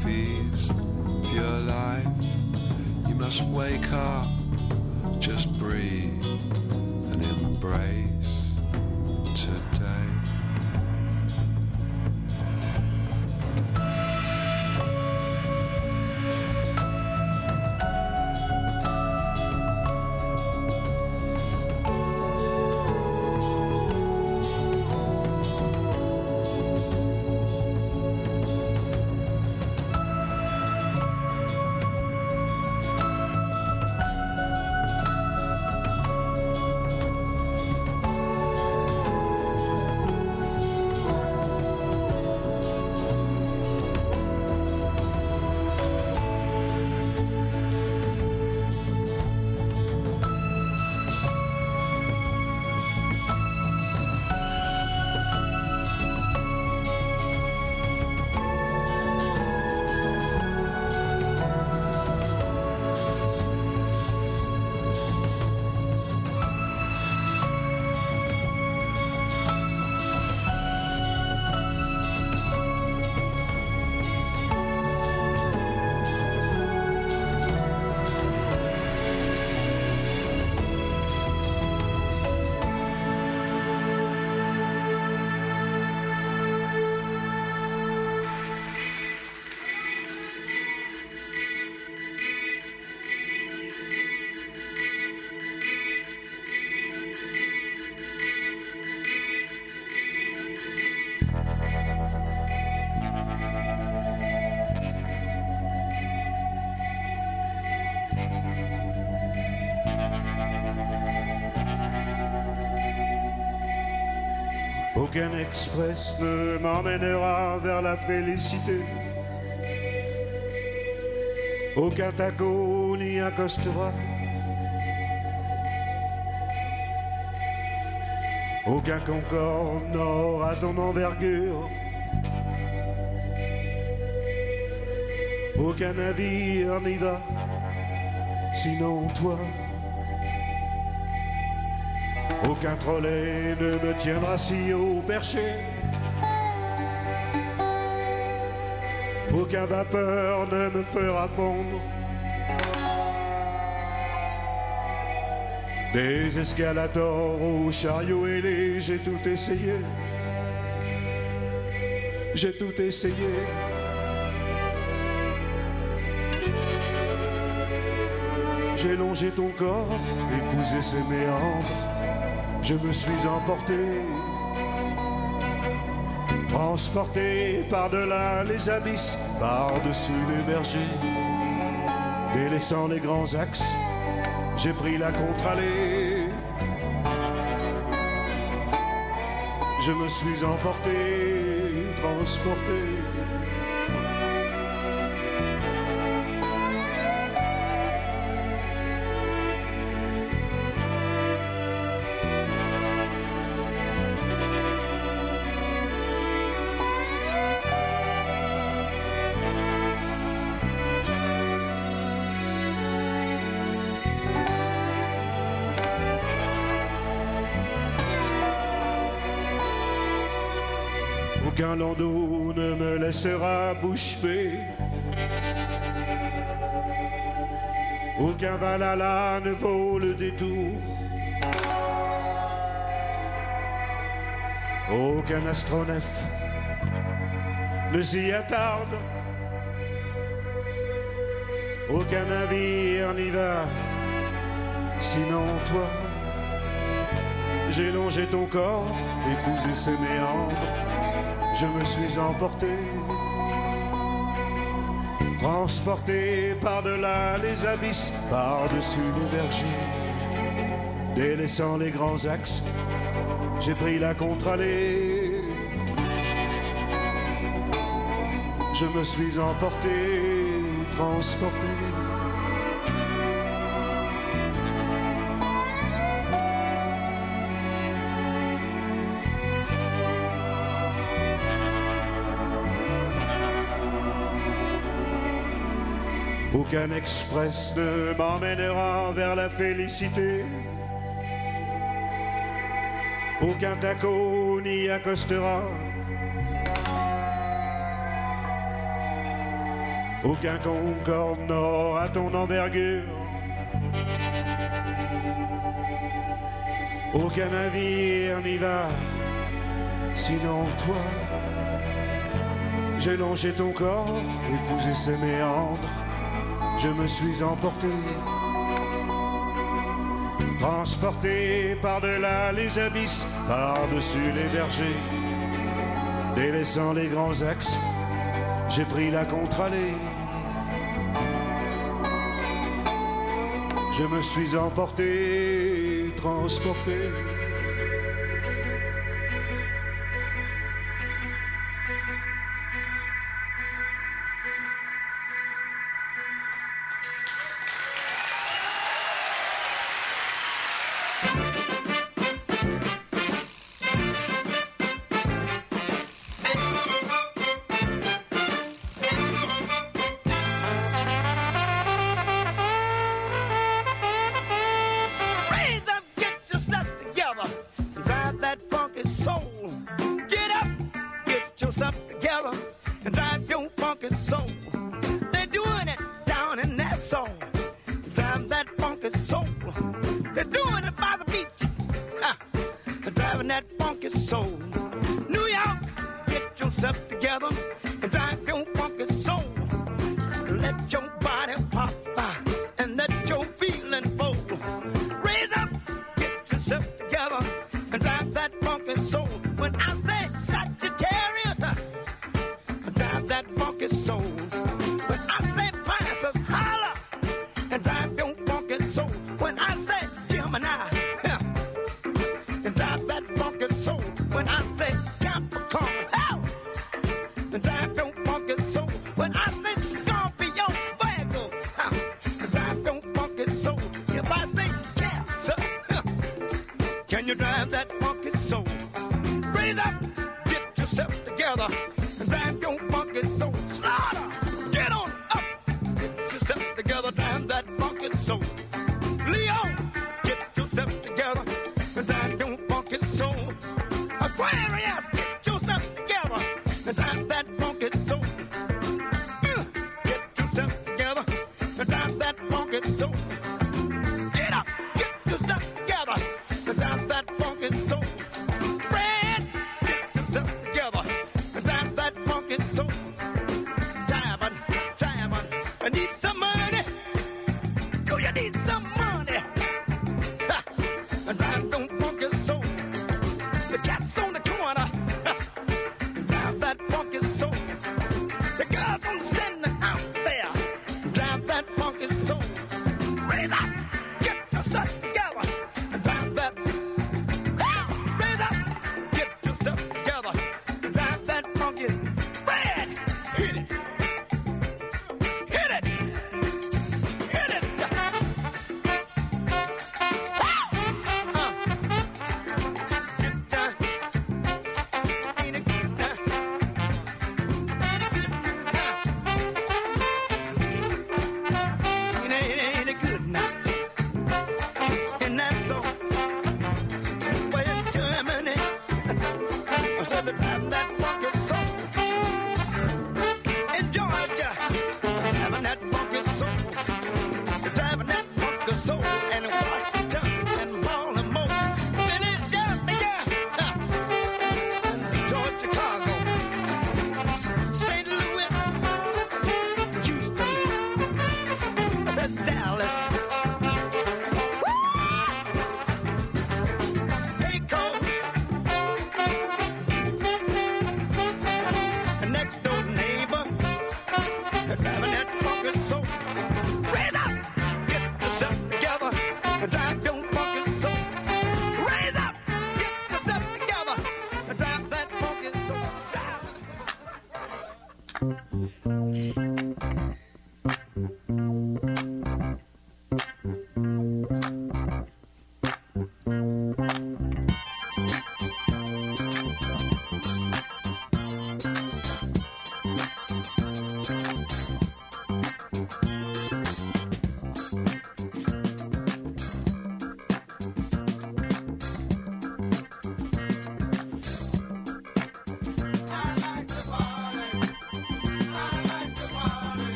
fees for your life. You must wake up, just breathe and embrace today. Aucun express ne m'emmènera vers la félicité. Aucun taco n'y accostera. Aucun Concorde n'aura ton envergure. Aucun navire n'y va, sinon toi. Aucun trolley ne me tiendra si haut perché. Aucun vapeur ne me fera fondre. Des escalators aux chariots ailés, j'ai tout essayé. J'ai tout essayé. J'ai longé ton corps, épousé ses méandres. Je me suis emporté, transporté par-delà les abysses, par-dessus les vergers. Délaissant les grands axes, j'ai pris la contre-allée. Je me suis emporté, transporté. Aucun landau ne me laissera bouche bée. Aucun Valhalla ne vaut le détour. Aucun astronef ne s'y attarde. Aucun navire n'y va, sinon toi. J'ai longé ton corps, épousé ses méandres. Je me suis emporté, transporté par-delà les abysses, par-dessus les vergers. Délaissant les grands axes, j'ai pris la contre-allée. Je me suis emporté, transporté. Aucun express ne m'emmènera vers la félicité. Aucun taco n'y accostera. Aucun Concorde n'aura ton envergure. Aucun navire n'y va, sinon toi. J'ai longé ton corps, épousé ses méandres. Je me suis emporté, transporté par-delà les abysses, par-dessus les vergers. Délaissant les grands axes, j'ai pris la contre-allée. Je me suis emporté, transporté.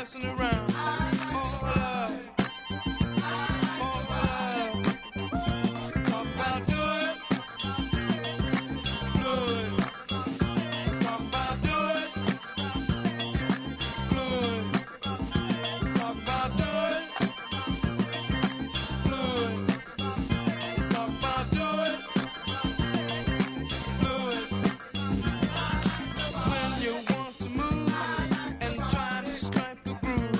messing around. Oh, love. Oh, love. Talk about do it. Fluid. Talk about do it. Fluid. Talk about do it. Fluid. Talk about do it. Fluid. When you want to move and try to strike a groove.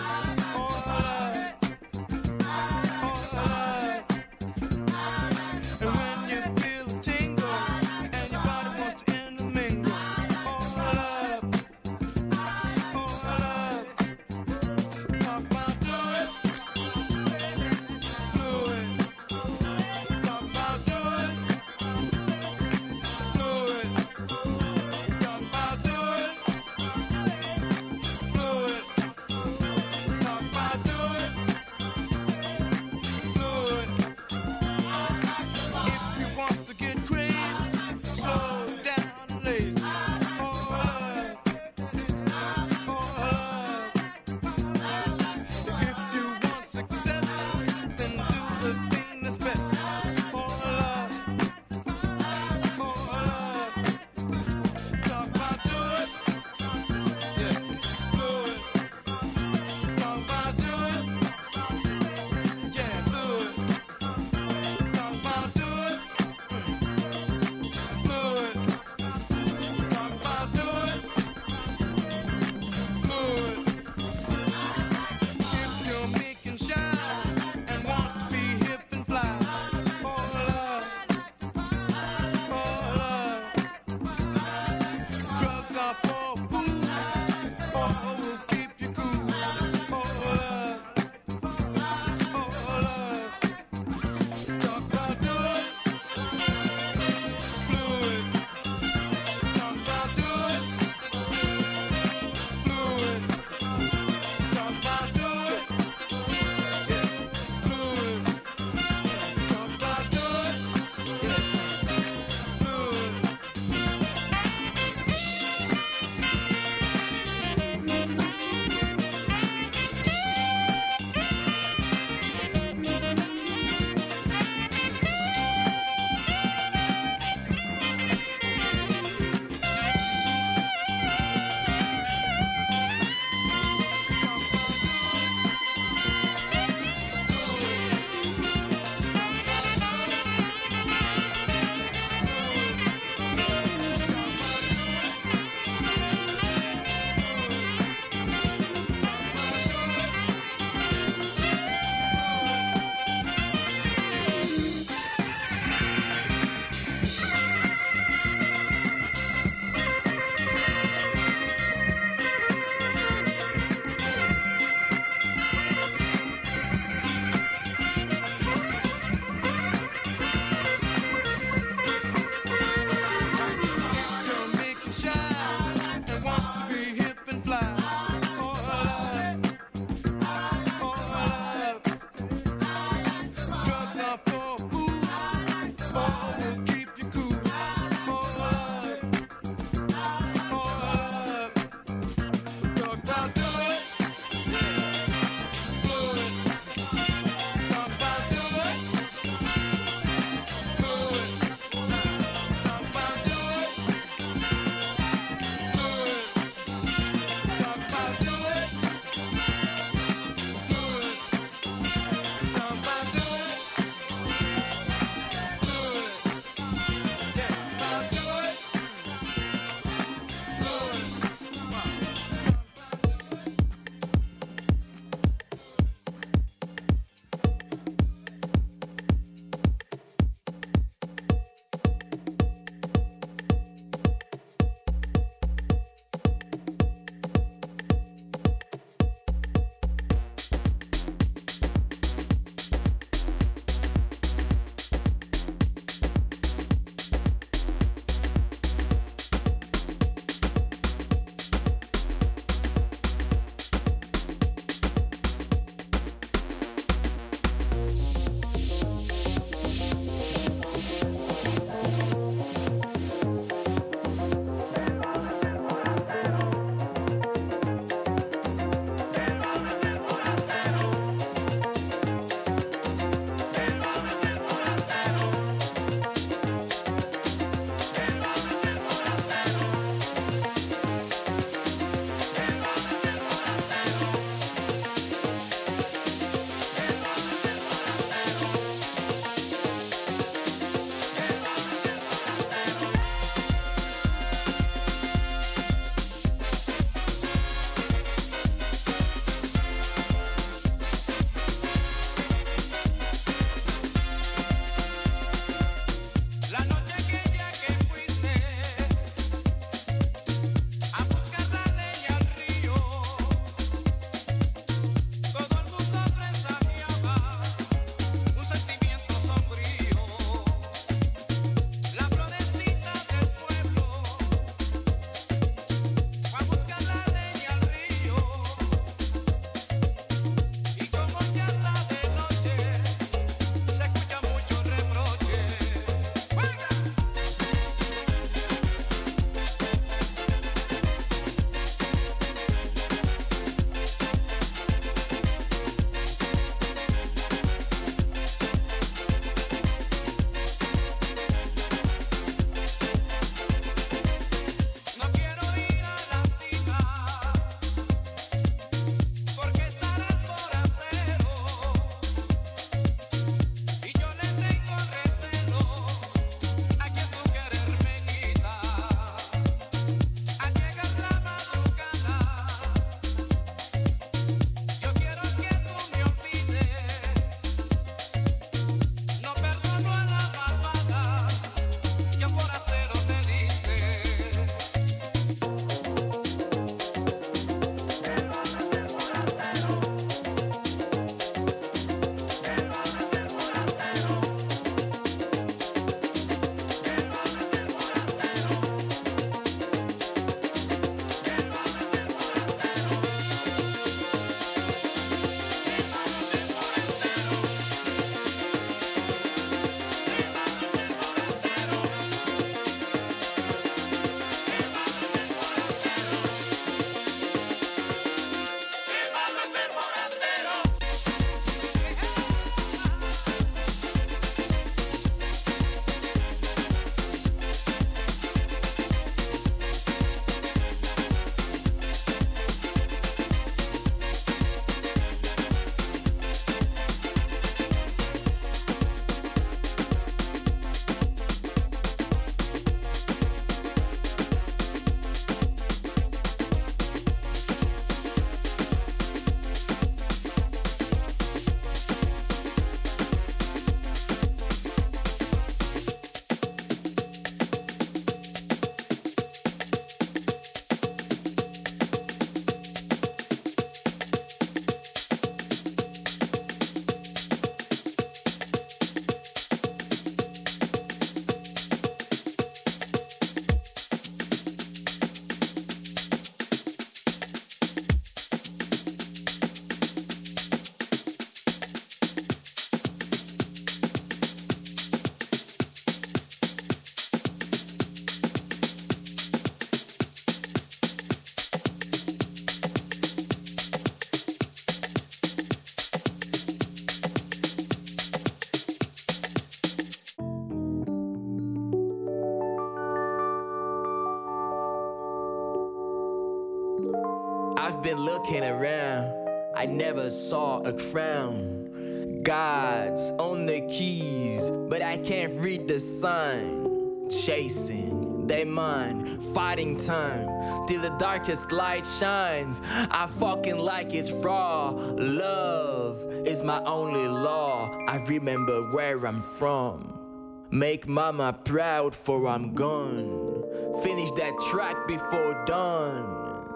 been looking around, I never saw a crown. God's on the keys, but I can't read the sign. Chasing they mind, fighting time till the darkest light shines. I fucking like it's raw. Love is my only law. I remember where I'm from. Make mama proud for I'm gone. Finish that track before dawn.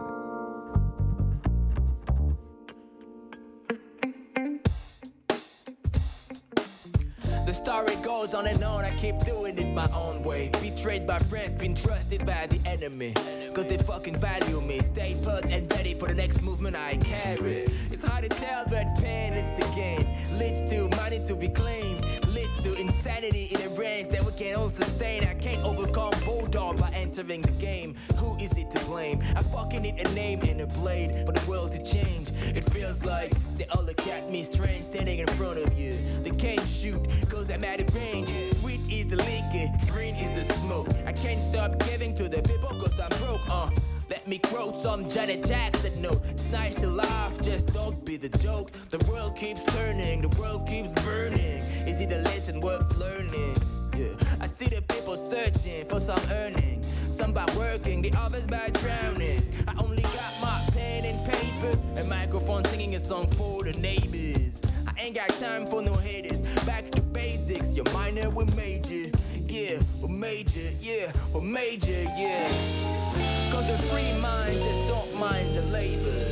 The story goes on and on, I keep doing it my own way. Betrayed by friends, been trusted by the enemy. Cause they fucking value me. Stay put and ready for the next movement I carry. It's hard to tell, but pain leads to gain. Leads to money to be claimed. Leads to insanity in a range that we can all sustain. I can't overcome Bulldog by entering the game. Who is it to blame? I fucking need a name and a blade for the world to change. It feels like they all look at me strange standing in front of you. They can't shoot cause I'm out of range. Sweet is the liquor, green is the smoke. I can't stop giving to the people cause I'm broke. Let me quote some Janet Jackson note. It's nice to laugh, just don't be the joke. The world keeps turning, the world keeps burning. Is it a lesson worth learning? Yeah. I see the people searching for some earning. Some by working, the others by drowning. I only got my pen and paper, a microphone singing a song for the neighbors. I ain't got time for no haters. Back to basics, you're minor, we're major. Yeah, we're major, yeah, we're major, yeah. Cause a free mind just don't mind the labor.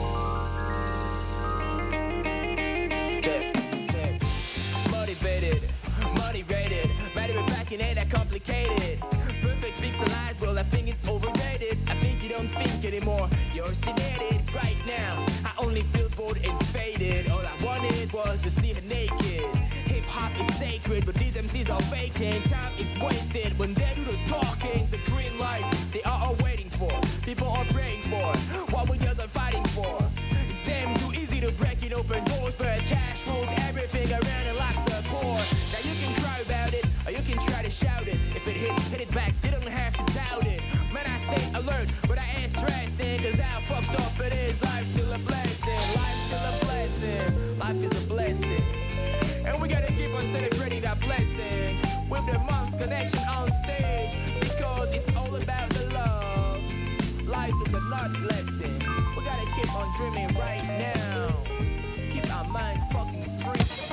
Check. Motivated, matter of fact, it ain't that complicated. Perfect pixelized, well, I think it's overrated. I think you don't think anymore, you're sedated right now. I only feel bored and faded. All I wanted was to see her naked. Hip-hop is sacred, but these MCs are faking. Time is wasted when they do the talking. The green light, they are all waiting for. People are praying for what we just are fighting for. It's damn too easy to break it open doors, but cash rules everything around and locks the door. Now you can cry about it, or you can try to shout it. If it hits, hit it back, you don't have to doubt it. Man, I stay alert, but I ain't stressing. Cause how fucked up it is, life's still a blessing. Life's still a blessing, life is a blessing. And we gotta keep on celebrating that blessing with the Monks Connection on stage, because it's all about the love. Life is a not blessing. We gotta keep on dreaming right now. Keep our minds fucking free.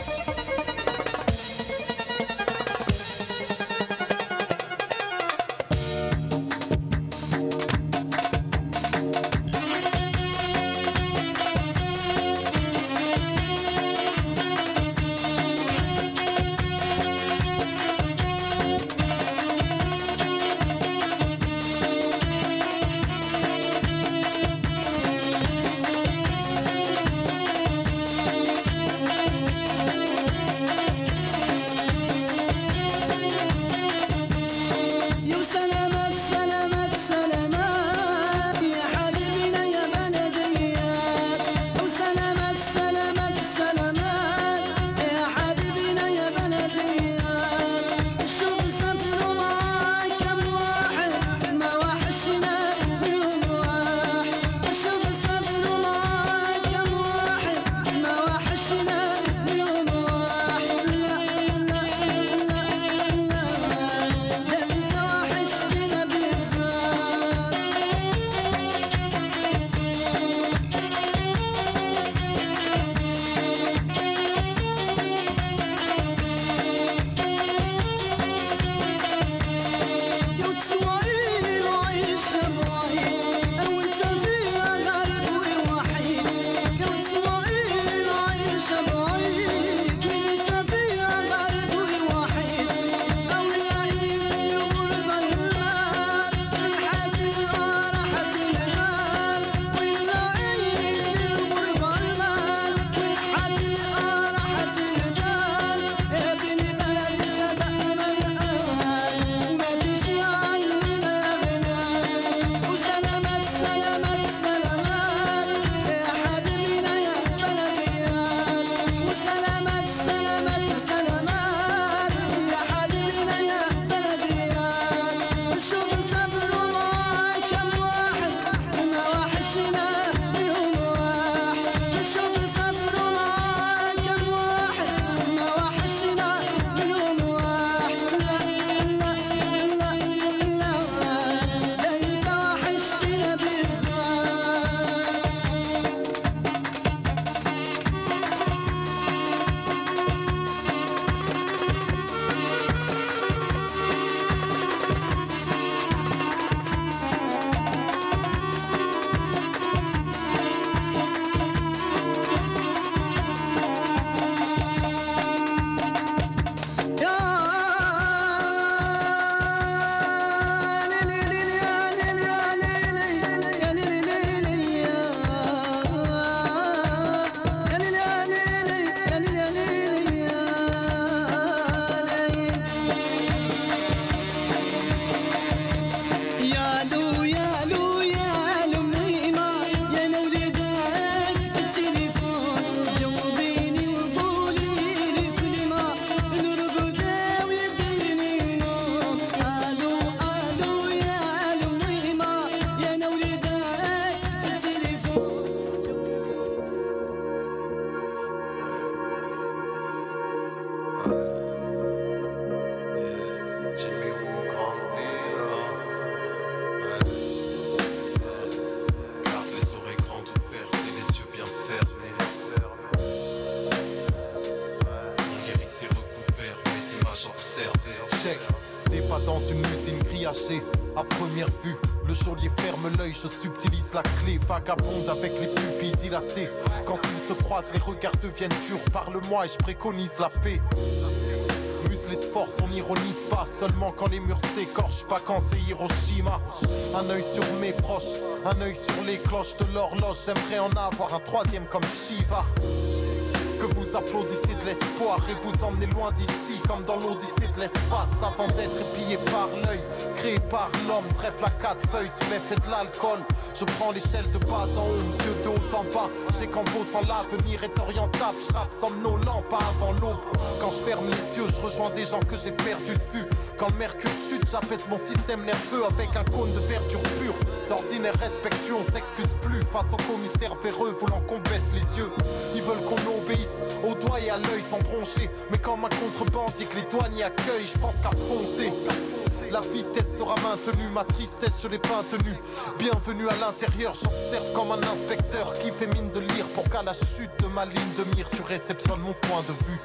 voyager à première vue. Le geôlier ferme l'œil, je subtilise la clé. Vagabonde avec les pupilles dilatées. Quand ils se croisent, les regards deviennent durs. Parle-moi et je préconise la paix. Muselé de force, on n'ironise pas. Seulement quand les murs s'écorchent, pas quand c'est Hiroshima. Un œil sur mes proches, un œil sur les cloches de l'horloge. J'aimerais en avoir un troisième comme Shiva. Que vous applaudissez de l'espoir et vous emmenez loin d'ici, comme dans l'Odyssée de l'espace, avant d'être épié par l'œil, créé par l'homme. Trèfle à 4 feuilles sous l'effet de l'alcool. Je prends l'échelle de bas en haut, monsieur de haut en bas. J'ai qu'en bossant l'avenir est orientable. Je rappe somnolent, pas avant l'aube. Quand je ferme les yeux, je rejoins des gens que j'ai perdu de vue. Quand le mercure chute, j'apaise mon système nerveux avec un cône de verdure pure. D'ordinaire respectueux, on s'excuse plus face aux commissaires véreux voulant qu'on baisse les yeux. Ils veulent qu'on obéisse au doigt et à l'œil sans broncher. Mais comme un contrebandier que les douaniers accueillent, je pense qu'à foncer. La vitesse sera maintenue, ma tristesse je l'ai pas tenue. Bienvenue à l'intérieur, j'observe comme un inspecteur qui fait mine de lire pour qu'à la chute de ma ligne de mire tu réceptionnes mon point de vue.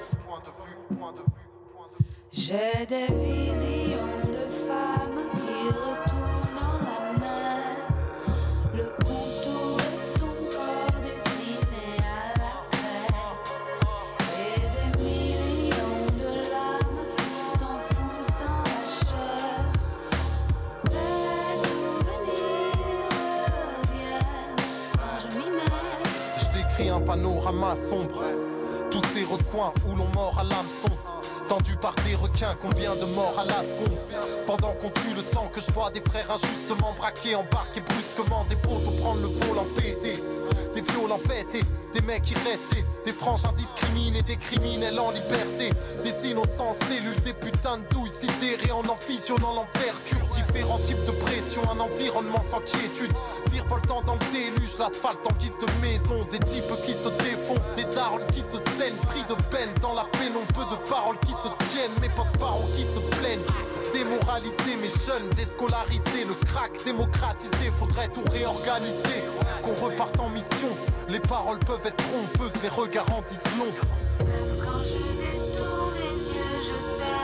J'ai des visions de femmes qui retournent dans la mer. Le contour de ton corps dessiné à la terre. Et des millions de larmes qui s'enfoncent dans la chair. Les souvenirs reviennent quand je m'y mets. Je décris un panorama sombre. Tous ces recoins où l'on mord à l'hameçon. Tendu par des requins, combien de morts à la seconde. Pendant qu'on tue le temps que je vois des frères injustement braqués, embarqués brusquement, des poteaux prendre le vol en pété. Des violents pétés, des mecs qui restaient, des franges indiscriminés, des criminels en liberté. Des innocents cellules, des putains de douilles sidérées en fusionnant l'envergure. Différents types de pression, un environnement sans quiétude. Virevoltant dans le déluge, l'asphalte en guise de maison. Des types qui se défoncent, des darons qui se saignent. Pris de peine dans la pénombre, peu de paroles qui se tiennent, mes potes parents qui se plaignent. Démoralisés, mes jeunes déscolarisés. Le crack démocratisé, faudrait tout réorganiser. Qu'on reparte en mission, les paroles peuvent être trompeuses, les regards en disent long. Quand je détourne les yeux, je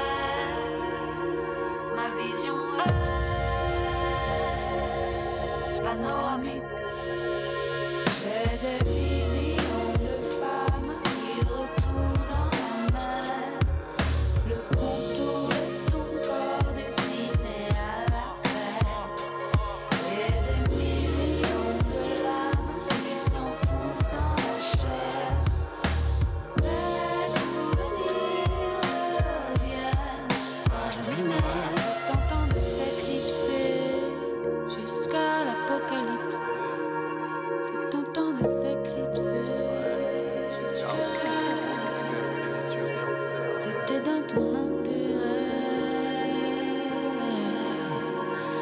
perds ma vision est panoramique. J'ai des visions de femmes qui retournent dans la mer. Le contour de ton corps dessiné à la terre. Et des millions de larmes qui s'enfoncent dans la chair. Les souvenirs reviennent quand je m'y mets. C'est tentant de s'éclipser jusqu'à l'apocalypse. C'est tentant de s'éclipser jusqu'à l'apocalypse. C'était dans ton intérêt.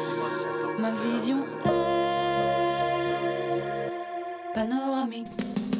Ma vision est panoramique.